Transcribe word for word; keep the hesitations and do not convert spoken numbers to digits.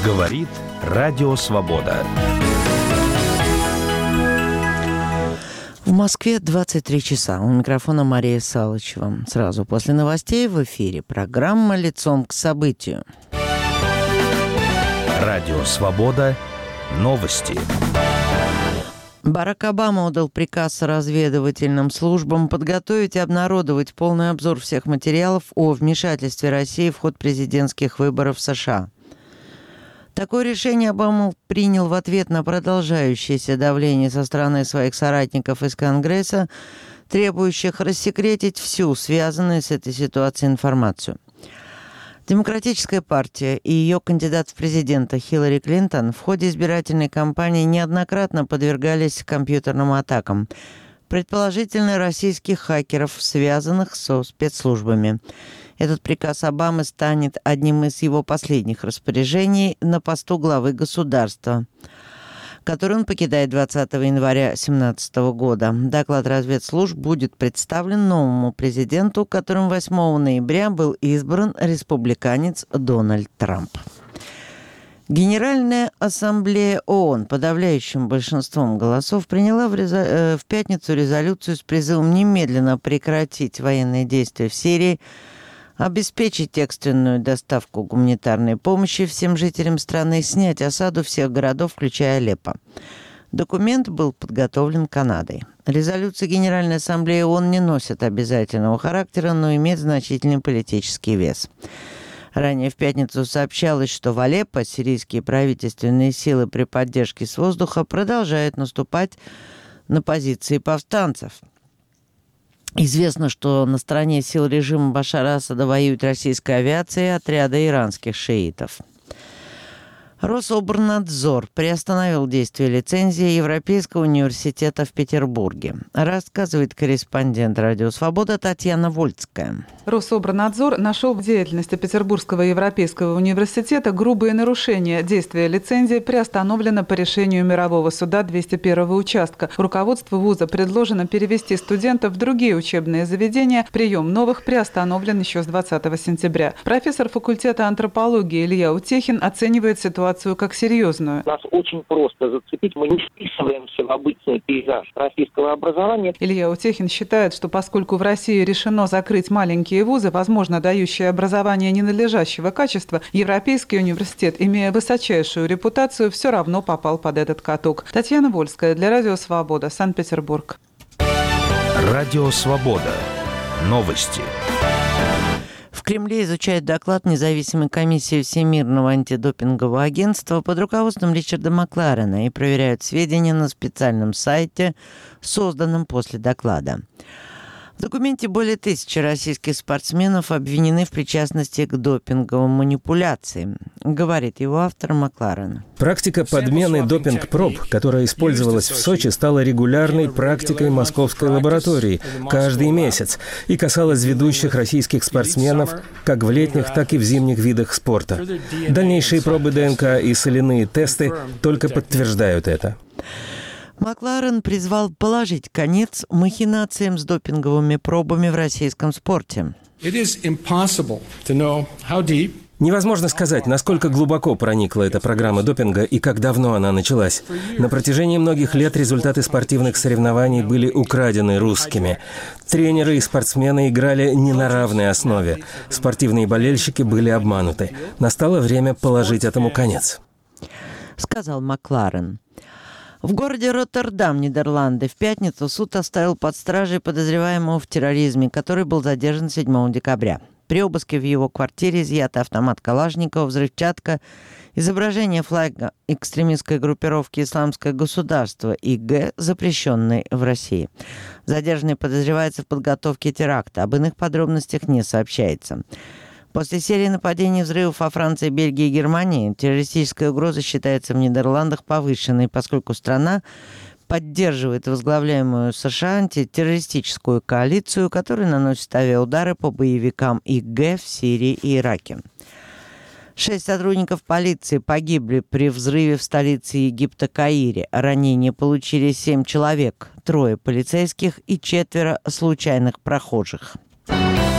Говорит Радио Свобода. В Москве двадцать три часа. У микрофона Мария Салычева. Сразу после новостей в эфире программа «Лицом к событию». Радио Свобода. Новости. Барак Обама отдал приказ разведывательным службам подготовить и обнародовать полный обзор всех материалов о вмешательстве России в ход президентских выборов в США. Такое решение Обама принял в ответ на продолжающееся давление со стороны своих соратников из Конгресса, требующих рассекретить всю связанную с этой ситуацией информацию. Демократическая партия и ее кандидат в президенты Хиллари Клинтон в ходе избирательной кампании неоднократно подвергались компьютерным атакам, предположительно российских хакеров, связанных со спецслужбами. Этот приказ Обамы станет одним из его последних распоряжений на посту главы государства, который он покидает двадцатого января две тысячи семнадцатого года. Доклад разведслужб будет представлен новому президенту, которым восьмого ноября был избран республиканец Дональд Трамп. Генеральная ассамблея ООН подавляющим большинством голосов приняла в, резо... э, в пятницу резолюцию с призывом немедленно прекратить военные действия в Сирии, обеспечить экстренную доставку гуманитарной помощи всем жителям страны, снять осаду всех городов, включая Алеппо. Документ был подготовлен Канадой. Резолюции Генеральной Ассамблеи ООН не носят обязательного характера, но имеют значительный политический вес. Ранее в пятницу сообщалось, что в Алеппо сирийские правительственные силы при поддержке с воздуха продолжают наступать на позиции повстанцев. Известно, что на стороне сил режима Башара Асада воюет российская авиация и отряды иранских шиитов. Рособорнадзор приостановил действие лицензии Европейского университета в Петербурге. Рассказывает корреспондент «Радио Свобода» Татьяна Вольцкая. Рособорнадзор нашел в деятельности Петербургского Европейского университета грубые нарушения. Действие лицензии приостановлено по решению Мирового суда двести первого участка. Руководству вуза предложено перевести студентов в другие учебные заведения. Прием новых приостановлен еще с двадцатого сентября. Профессор факультета антропологии Илья Утехин оценивает ситуацию как серьезную. Нас очень просто зацепить. Мы не вписываемся в обычный пейзаж российского образования. Илья Утехин считает, что поскольку в России решено закрыть маленькие вузы, возможно, дающие образование ненадлежащего качества, Европейский университет, имея высочайшую репутацию, все равно попал под этот каток. Татьяна Вольская для Радио Свобода, Санкт-Петербург. Радио Свобода. Новости. В Кремле изучают доклад независимой комиссии Всемирного антидопингового агентства под руководством Ричарда Макларена и проверяют сведения на специальном сайте, созданном после доклада. В документе более тысячи российских спортсменов обвинены в причастности к допинговым манипуляциям, говорит его автор Макларен. Практика подмены допинг-проб, которая использовалась в Сочи, стала регулярной практикой московской лаборатории каждый месяц и касалась ведущих российских спортсменов как в летних, так и в зимних видах спорта. Дальнейшие пробы ДНК и соляные тесты только подтверждают это. Макларен призвал положить конец махинациям с допинговыми пробами в российском спорте. Невозможно сказать, насколько глубоко проникла эта программа допинга и как давно она началась. На протяжении многих лет результаты спортивных соревнований были украдены русскими. Тренеры и спортсмены играли не на равной основе. Спортивные болельщики были обмануты. Настало время положить этому конец, сказал Макларен. В городе Роттердам, Нидерланды, в пятницу суд оставил под стражей подозреваемого в терроризме, который был задержан седьмого декабря. При обыске в его квартире изъят автомат Калашникова, взрывчатка, изображение флага экстремистской группировки «Исламское государство» ИГ, запрещенной в России. Задержанный подозревается в подготовке теракта. Об иных подробностях не сообщается. После серии нападений и взрывов во Франции, Бельгии и Германии террористическая угроза считается в Нидерландах повышенной, поскольку страна поддерживает возглавляемую США антитеррористическую коалицию, которая наносит авиаудары по боевикам ИГ в Сирии и Ираке. Шесть сотрудников полиции погибли при взрыве в столице Египта Каире. Ранения получили семь человек, трое полицейских и четверо случайных прохожих.